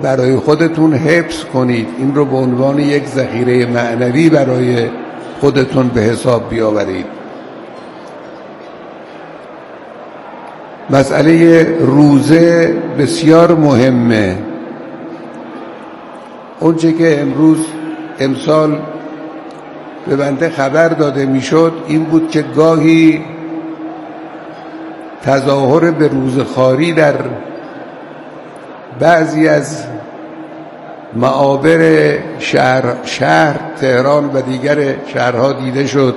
برای خودتون حفظ کنید، این رو به عنوان یک ذخیره معنوی برای خودتون به حساب بیاورید. مسئله روزه بسیار مهمه. اونچه که امسال به بنده خبر داده میشد این بود که گاهی تظاهر به روزخواری در بعضی از معابر شهر تهران و دیگر شهرها دیده شد.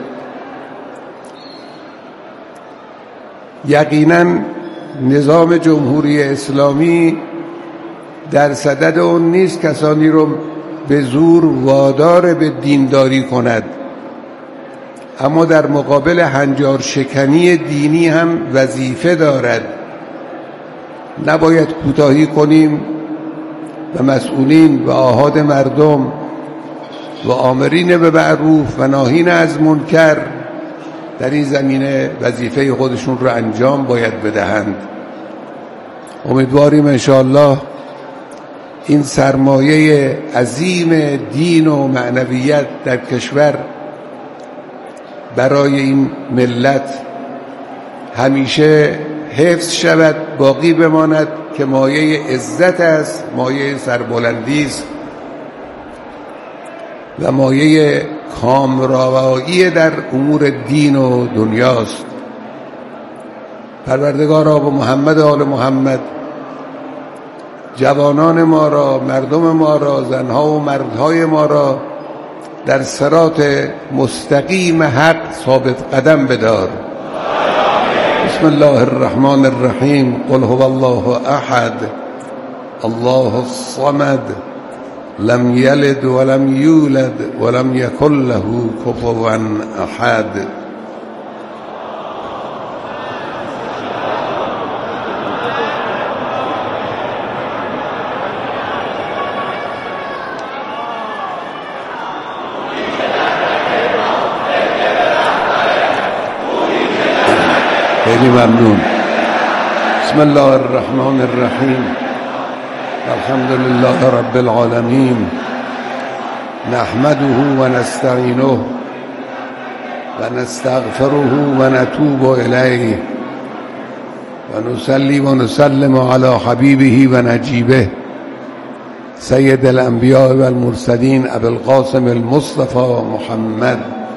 یقینا نظام جمهوری اسلامی در صدد اون نیست کسانی رو به زور وادار به دینداری کند، اما در مقابل هنجار شکنی دینی هم وظیفه دارد. نباید کوتاهی کنیم و مسئولین و آحاد مردم و آمرین به معروف و ناهین از منکر در این زمینه وظیفه خودشون رو انجام باید بدهند. امیدواریم انشاءالله این سرمایه عظیم دین و معنویت در کشور برای این ملت همیشه حفظ شود، باقی بماند که مایه عزت است، مایه سربلندی است و مایه کامروایی در امور دین و دنیاست. پروردگارا با محمد و آل محمد جوانان ما را، مردم ما را، زنها و مردهای ما را در صراط مستقیم حق ثابت قدم بدار. بسم الله الرحمن الرحیم. قل هو الله احد الله الصمد لم یلد ولم یولد ولم یکن له کفوا احد. خیلی ممنون. بسم الله الرحمن الرحیم. الحمد لله رب العالمین نحمده و نستعینه و نستغفره و نتوب الیه و نصلی و نسلم علی حبیبه و نجیبه سید الانبیاء و المرسلین ابی القاسم المصطفى محمد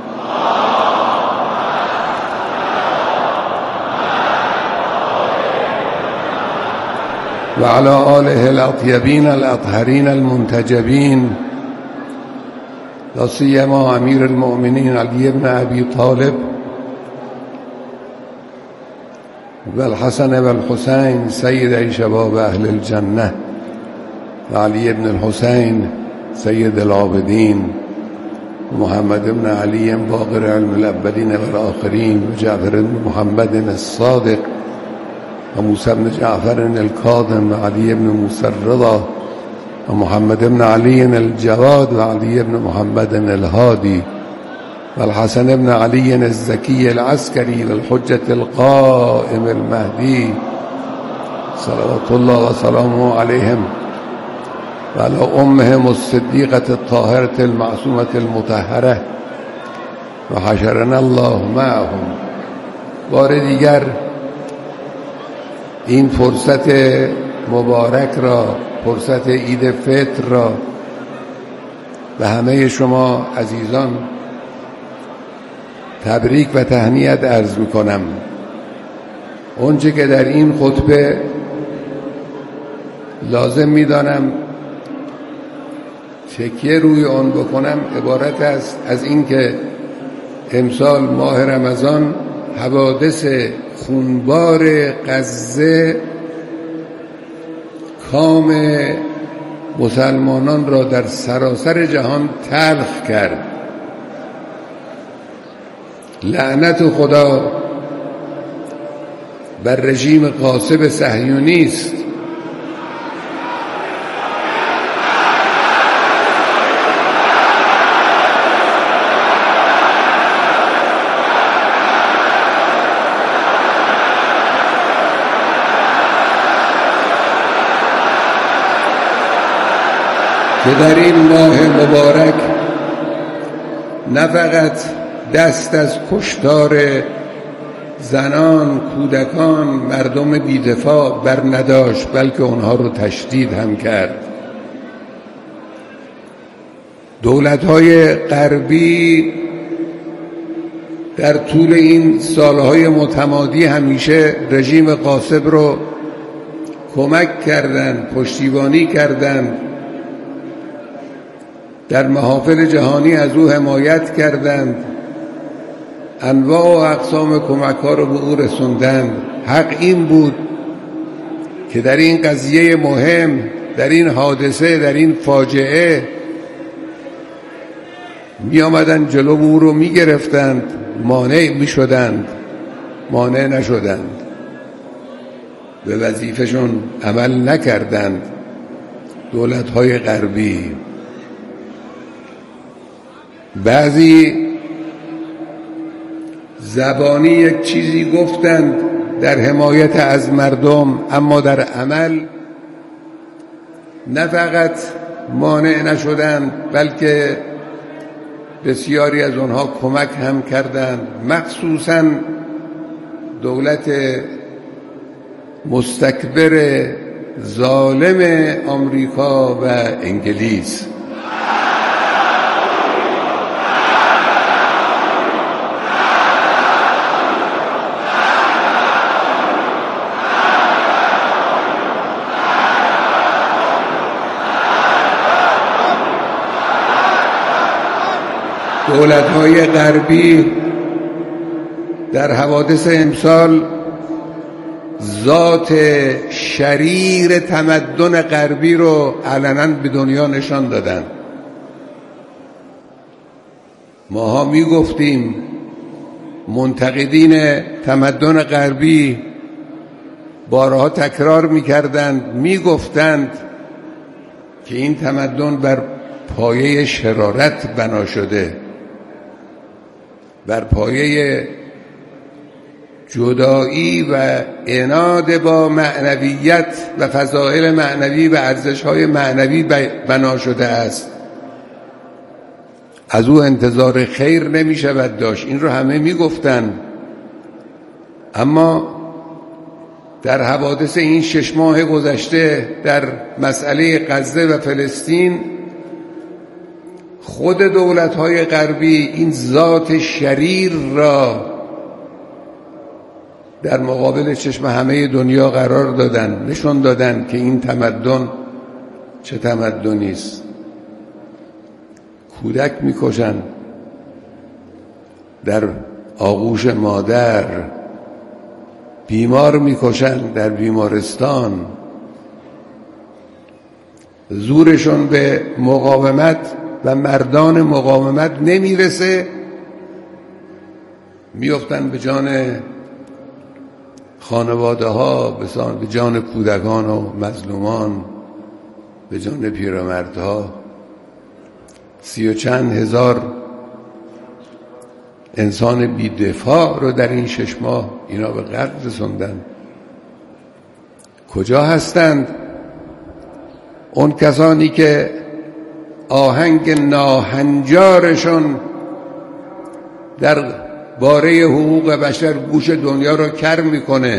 و علی آله الاطیبین الاطهرین المنتجبین، لا سیما امیر المؤمنین علی بن ابی طالب و الحسن و الحسین سید شباب اهل الجنه و علی بن الحسین سید العابدین و محمد بن علی باقر علم الاولین و الاخرین و جعفر بن محمد الصادق و موسی بن جعفر الکاظم و علی بن موسی الرضا و محمد بن علی الجواد و علی بن محمد الهادی و الحسن بن علی الزکی العسکری و الحجة القائم المهدی صلوات الله و سلامه علیهم و علی امهم الصدیقة الطاهرة المعصومة المطهرة و حشرنا الله معهم. بار دیگر این فرصت مبارک را، فرصت عید فطر را به همه شما عزیزان تبریک و تهنیت عرض می‌کنم. اونچه که در این خطبه لازم می‌دانم تکیه روی آن بکنم عبارت است از اینکه امسال ماه رمضان حوادث خونبار غزه کام مسلمانان را در سراسر جهان تلخ کرد. لعنت خدا بر رژیم غاصب صهیونیست که در این ماه مبارک نه فقط دست از کشتار زنان، کودکان، مردم بی‌دفاع بر نداشت، بلکه اونها رو تشدید هم کرد. دولت‌های غربی در طول این سالهای متمادی همیشه رژیم غاصب رو کمک کردند، پشتیبانی کردند، در محافل جهانی از او حمایت کردند، انواع و اقسام کمک‌ها رو به او رسوندند. حق این بود که در این قضیه مهم، در این حادثه، در این فاجعه می آمدن جلو او رو می گرفتند، مانع می شدند، مانع نشدند، به وظیفه‌شون عمل نکردند. دولت‌های غربی بعضی زبانی یک چیزی گفتند در حمایت از مردم، اما در عمل نه فقط مانع نشدند بلکه بسیاری از آنها کمک هم کردند، مخصوصاً دولت مستکبر ظالم آمریکا و انگلیس. دولت‌های غربی در حوادث امسال ذات شریر تمدن غربی رو علنا به دنیا نشان دادن. ماها میگفتیم، منتقدین تمدن غربی بارها تکرار میکردند، میگفتند که این تمدن بر پایه شرارت بنا شده، بر پایه جدایی و عناد با معنویت و فضائل معنوی و ارزش‌های معنوی بنا شده است. از او انتظار خیر نمی شود داشت. این رو همه می گفتن. اما در حوادث این 6 ماه گذشته در مسئله غزه و فلسطین، خود دولت‌های غربی این ذات شریر را در مقابل چشم همه دنیا قرار دادن، نشون دادن که این تمدن چه تمدنی است. کودک میکشن در آغوش مادر، بیمار میکشن در بیمارستان، زورشون به مقاومت و مردان مقاومت نمیرسه، میافتن به جان خانواده ها، به جان کودکان و مظلومان، به جان پیرمردها. 30 و چند هزار انسان بی‌دفاع رو در این 6 ماه اینا به قتل رسوندن. کجا هستند اون کسانی که آهنگ ناهنجارشون در باره حقوق بشر گوش دنیا رو کر میکنه؟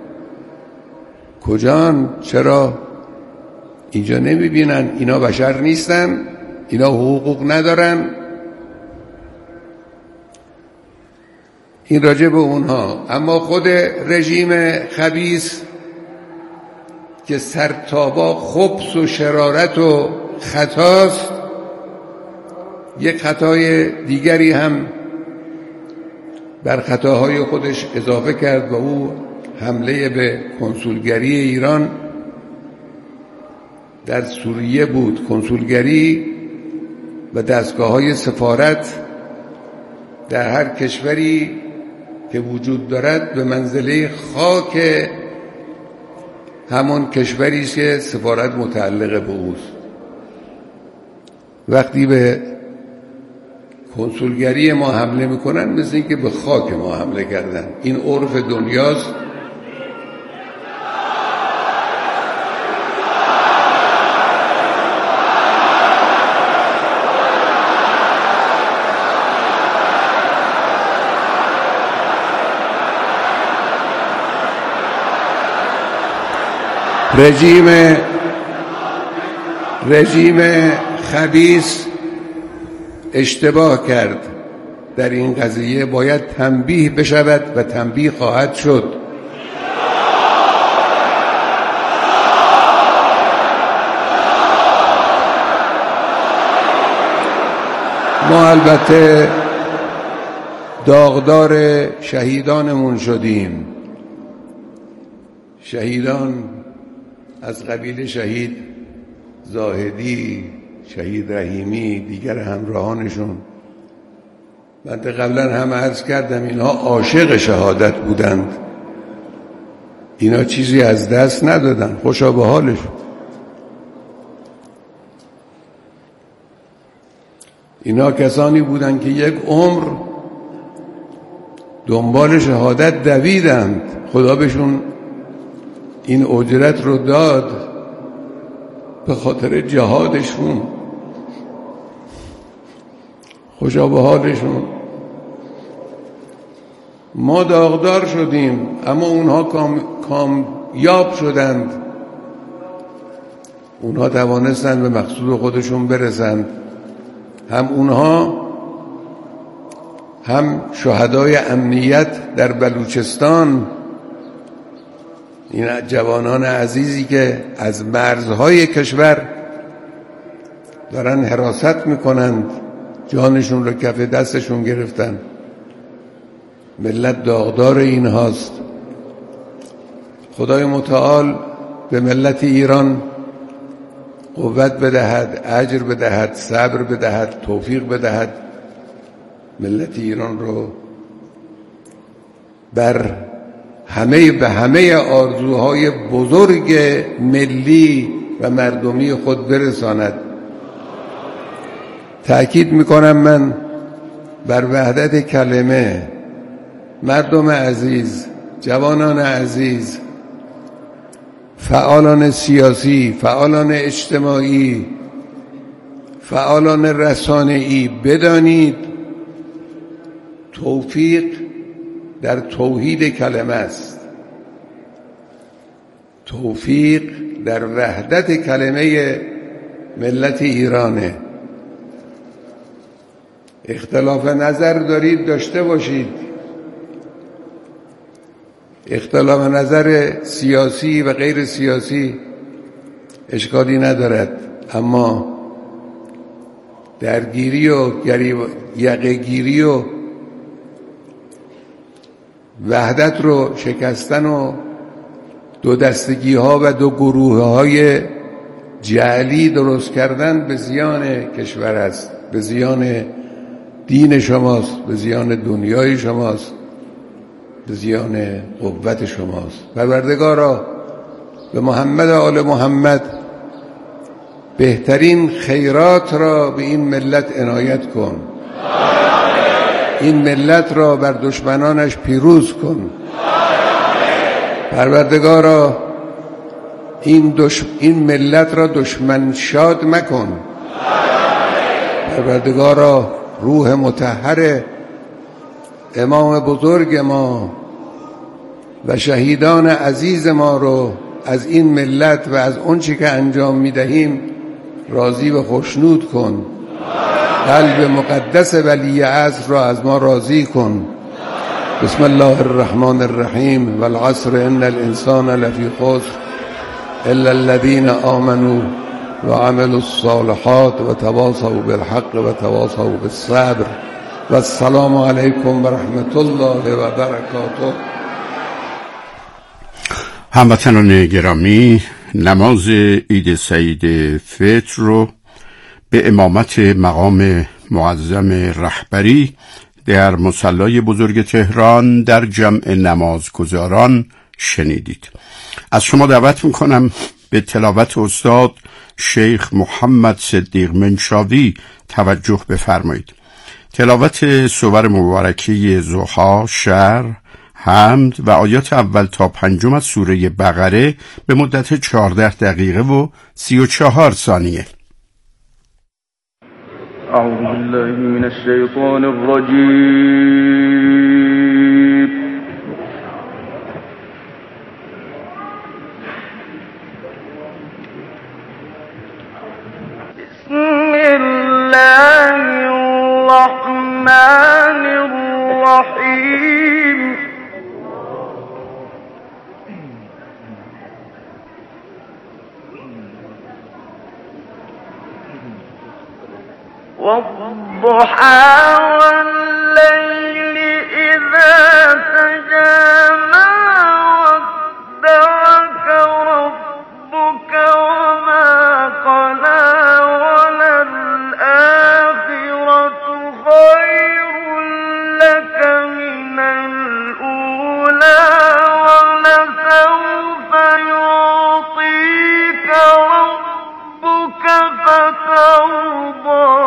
کجان؟ چرا اینجا نمیبینن اینا بشر نیستن؟ اینا حقوق ندارن؟ این راجع به اونها. اما خود رژیم خبیث که سرتابا خبث و شرارت و خطاست، یک خطای دیگری هم بر خطاهای خودش اضافه کرد و او حمله به کنسولگری ایران در سوریه بود. کنسولگری و دستگاه‌های سفارت در هر کشوری که وجود دارد به منزله خاک همون کشوری است که سفارت متعلق به اوست. وقتی به کنسولگری ما حمله میکنن مثل این که به خاک ما حمله کردن. این عرف دنیاست. رژیم خبیث اشتباه کرد در این قضیه، باید تنبیه بشود و تنبیه خواهد شد. ما البته داغدار شهیدانمون شدیم. شهیدان از قبیل شهید زاهدی، شهید رحیمی، دیگر همراهانشون. من قبلا هم عرض کردم اینها عاشق شهادت بودند، اینا چیزی از دست ندادن، خوشا به حالشون. اینا کسانی بودند که یک عمر دنبال شهادت دویدند، خدا بهشون این اجرت رو داد به خاطر جهادشون. خوشا به حالشون. ما داغدار شدیم اما اونها کامیاب شدند، اونها توانستند به مقصود خودشون برسند. هم اونها هم شهدای امنیت در بلوچستان، این جوانان عزیزی که از مرزهای کشور دارن حراست میکنند، جانشون رو کف دستشون گرفتن. ملت داغدار اینهاست. خدای متعال به ملت ایران قوت بدهد، اجر بدهد، صبر بدهد، توفیق بدهد. ملت ایران رو به همه آرزوهای بزرگ ملی و مردمی خود برساند. تأکید میکنم من بر وحدت کلمه. مردم عزیز، جوانان عزیز، فعالان سیاسی، فعالان اجتماعی، فعالان رسانه‌ای، بدانید توفیق در توحید کلمه است. توفیق در وحدت کلمه ملت ایرانه. اختلاف نظر دارید داشته باشید، اختلاف نظر سیاسی و غیر سیاسی اشکالی ندارد، اما درگیری و یقه‌گیری و وحدت رو شکستن و دو دستگی ها و دو گروه های جعلی درست کردن به زیان کشور است، به زیان دین شماست، به زیان دنیای شماست، به زیان قوت شماست. پروردگارا به محمد و آل محمد بهترین خیرات را به این ملت عنایت کن. این ملت را بر دشمنانش پیروز کن. پروردگارا این ملت را دشمن شاد مکن. پروردگارا روح مطهر امام بزرگ ما و شهیدان عزیز ما رو از این ملت و از اون چی که انجام میدهیم راضی و خوشنود کن. قلب مقدس ولی عصر را از ما راضی کن. بسم الله الرحمن الرحیم. والعصر ان الانسان لفی خسر الا الذين آمنوا وعملوا الصالحات وتواصوا بالحق وتواصوا بالصبر. و السلام علیکم و رحمت الله و برکاته. هموطنان گرامی، نماز عید سعید فطر رو به امامت مقام معظم رهبری در مصلی بزرگ تهران در جمع نمازگزاران شنیدید. از شما دعوت میکنم به تلاوت استاد شیخ محمد صدیق منشاوی توجه بفرمایید. تلاوت سور مبارکه ضحی، شرح، حمد و آیات اول تا پنجم از سوره بقره به مدت 14 دقیقه و 34 ثانیه. اعوذ بالله من الشیطان الرجیم. والضحى والليل إذا سجى ما ودعك ربك وما قلى وللآخرة خير لك من الأولى ولسوف يعطيك ربك فترضى.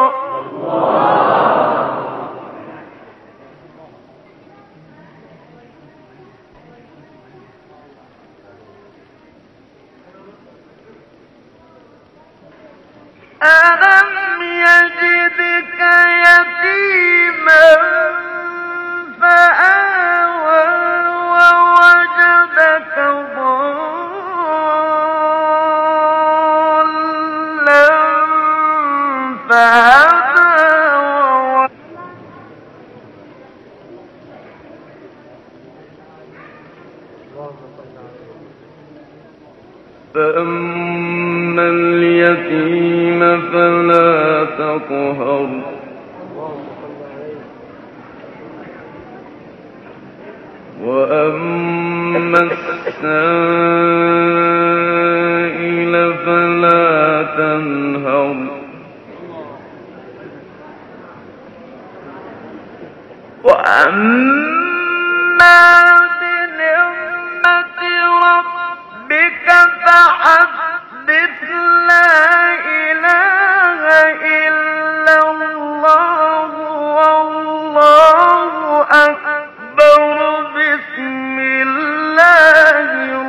ألم يجدك يتيما فآوى ووجدك ضالا فهدى فأما اليتيم فلا تقهر وأما السائل فلا تنهر وأما بنعمة ربك فحدث. لا إله إلا الله والله أكبر. بسم الله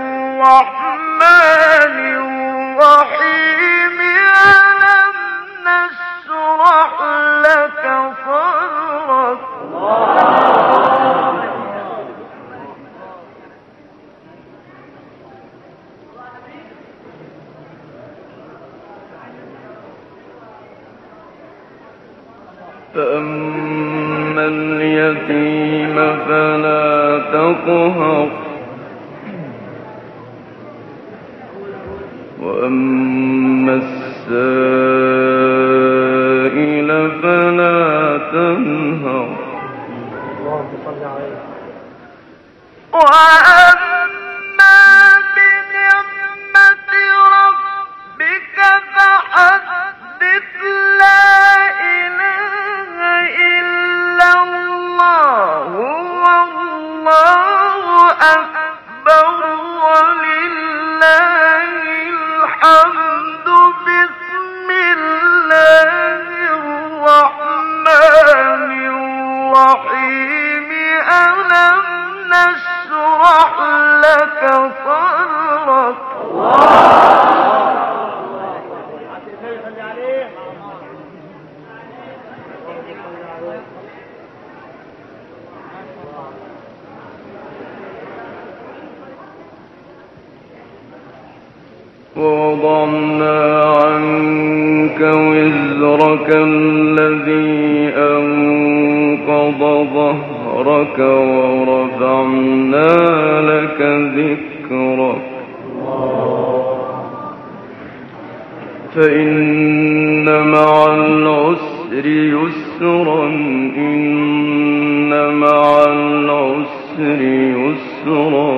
الرحمن الرحيم. ألم نشرح لك صدرك. فأما اليتيم فلا تقهر وأما السائل فلا تنهر وأما بنعمة ربك فحدث. لا إله إلا الله والله أكبر ولله الحمد. بسم الله الرحمن الرحيم. ألم نشرح لك صدرك. ووضعنا عنك وزرك الذي أنقض ظهرك ورفعنا لك ذكرك. فإن مع العسر يسرا. إن مع العسر يسرا.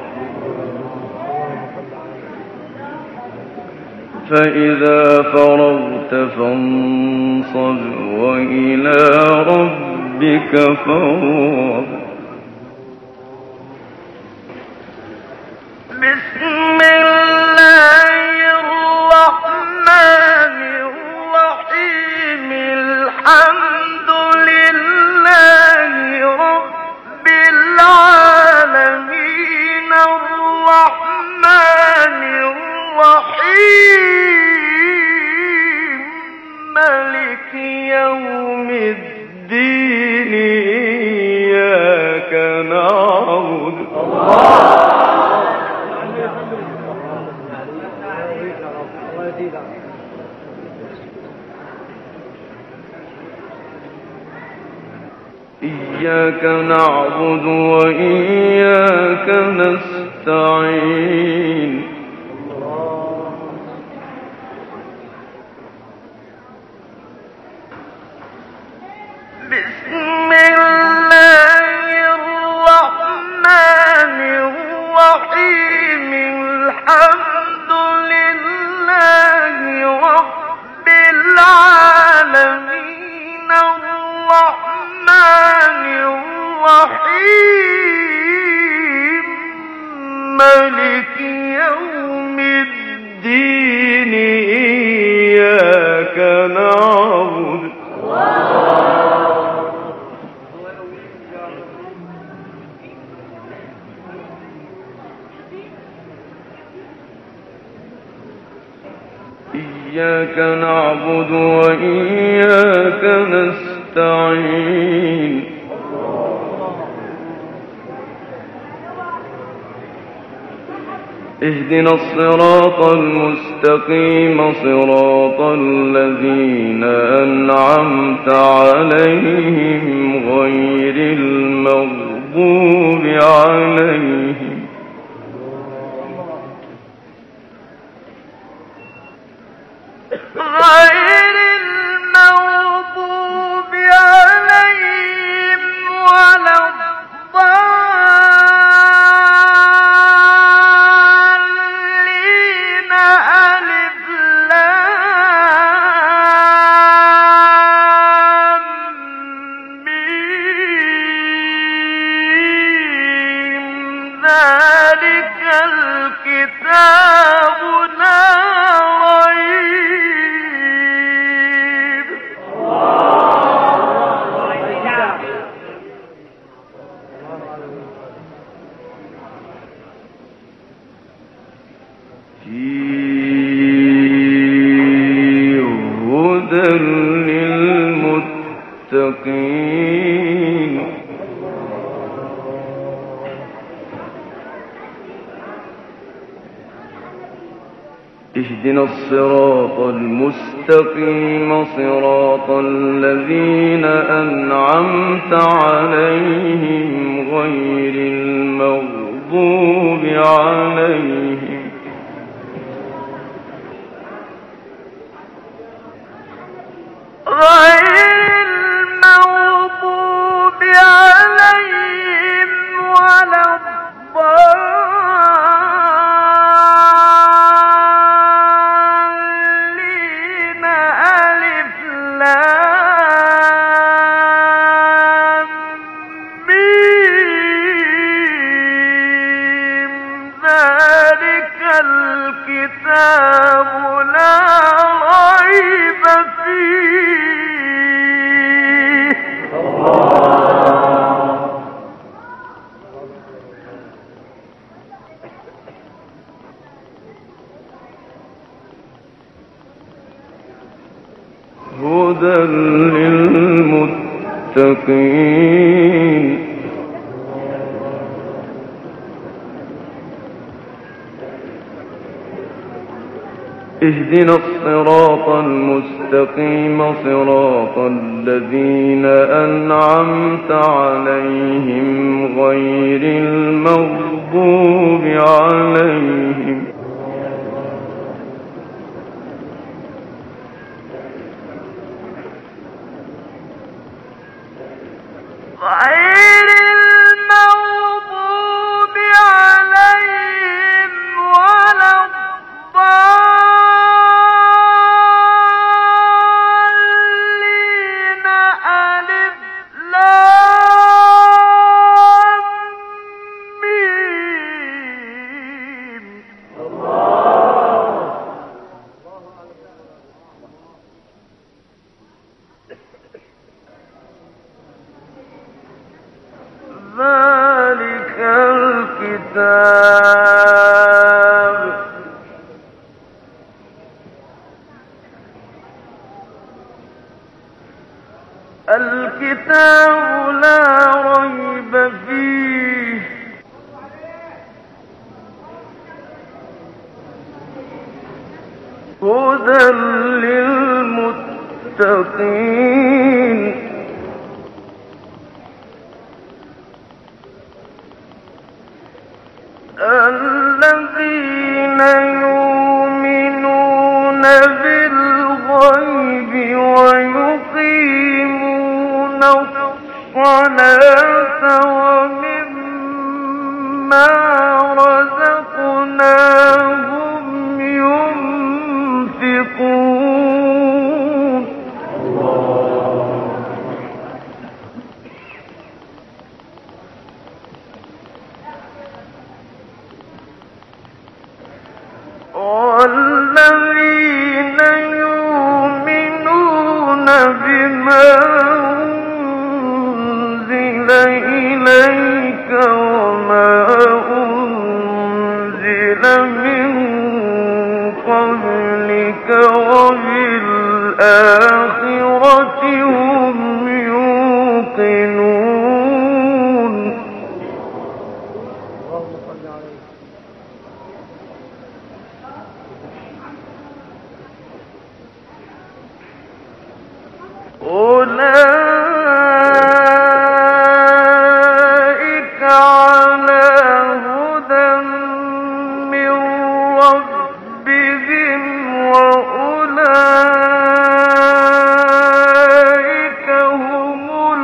فإذا فرغت فانصب وإلى ربك فارغب. بسم الله الرحمن الرحيم. الحمد لله رب العالمين. الرحمن الرحيم. مالك يوم الدين. إياك نعبد. إياك نعبد وإياك نستعين. العالمين الرحمن الرحيم مالك يوم الدين إياك نعبد إياك نعبد وإياك نستعين اهدنا الصراط المستقيم صراط الذين أنعمت عليهم غير المغضوب عليهم ولا الضالين ألف لام ميم ذلك الكتاب لا ريب فيه هدى للمتقين اهدنا الصراط المستقيم صراط الذين أنعمت عليهم غير المغضوب عليهم ولا الضالين ألف لام ميم ذلك الكتاب لا ريب فيه هدى للمتقين اهدنا الصراط المستقيم صراط الذين أنعمت عليهم غير المغضوب عليهم غير المغضوب عليهم ولا الضالين ألف لام ميم ذلك الكتاب لا ريب فيه هدى للمتقين الذين يؤمنون بالغيب ويقيمون الصلاة ومما رزقناهم ينفقون وبالآخرة هم يوقنون أولئك على هدى من ربهم وأولئك هم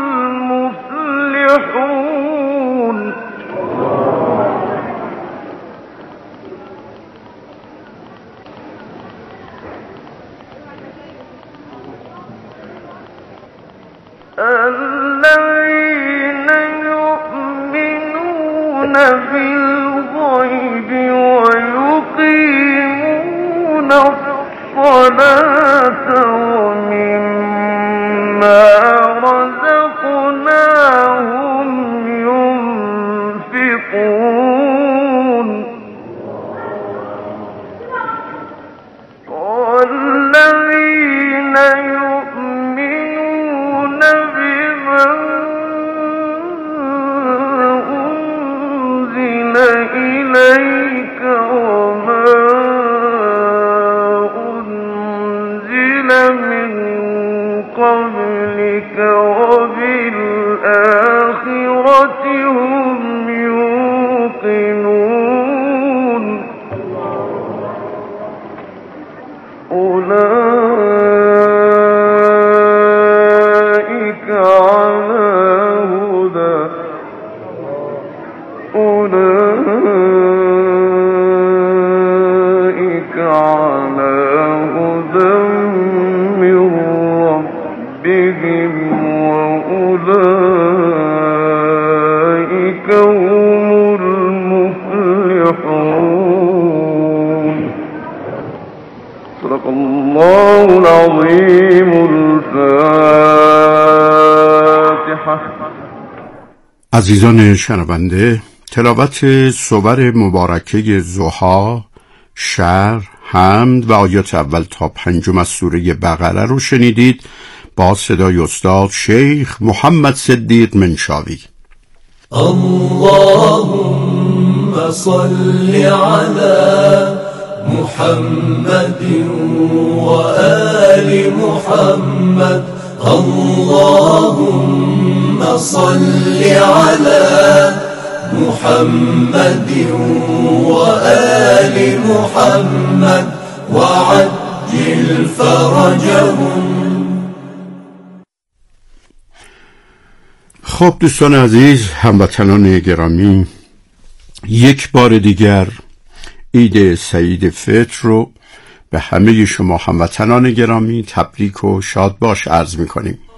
المفلحون الذين يؤمنون بالغيب ويقيمون الصلاة ومما رزقناهم ينفقون والذين يؤمنون بما أنزل إليك وما أنزل من قبلك وبالآخرة هم يوقنون أولئك على هدى أولئك على هدى من ربهم وأولئك هم المفلحون. صدق الله العظيم. الفاتحة. عزیزان شنونده، تلاوت صور مبارکه ضحی، شرح، حمد و آیات اول تا پنجم از سوره بقره رو شنیدید با صدای استاد شیخ محمد صدیق منشاوی. اللهم صل على محمد وآل محمد. اللهم صل على محمد وآل محمد وعجل فرجهم. خب دوستان عزیز، هموطنان گرامی، یک بار دیگر عید سعید فطر رو به همه شما هموطنان گرامی تبریک و شادباش عرض می‌کنیم.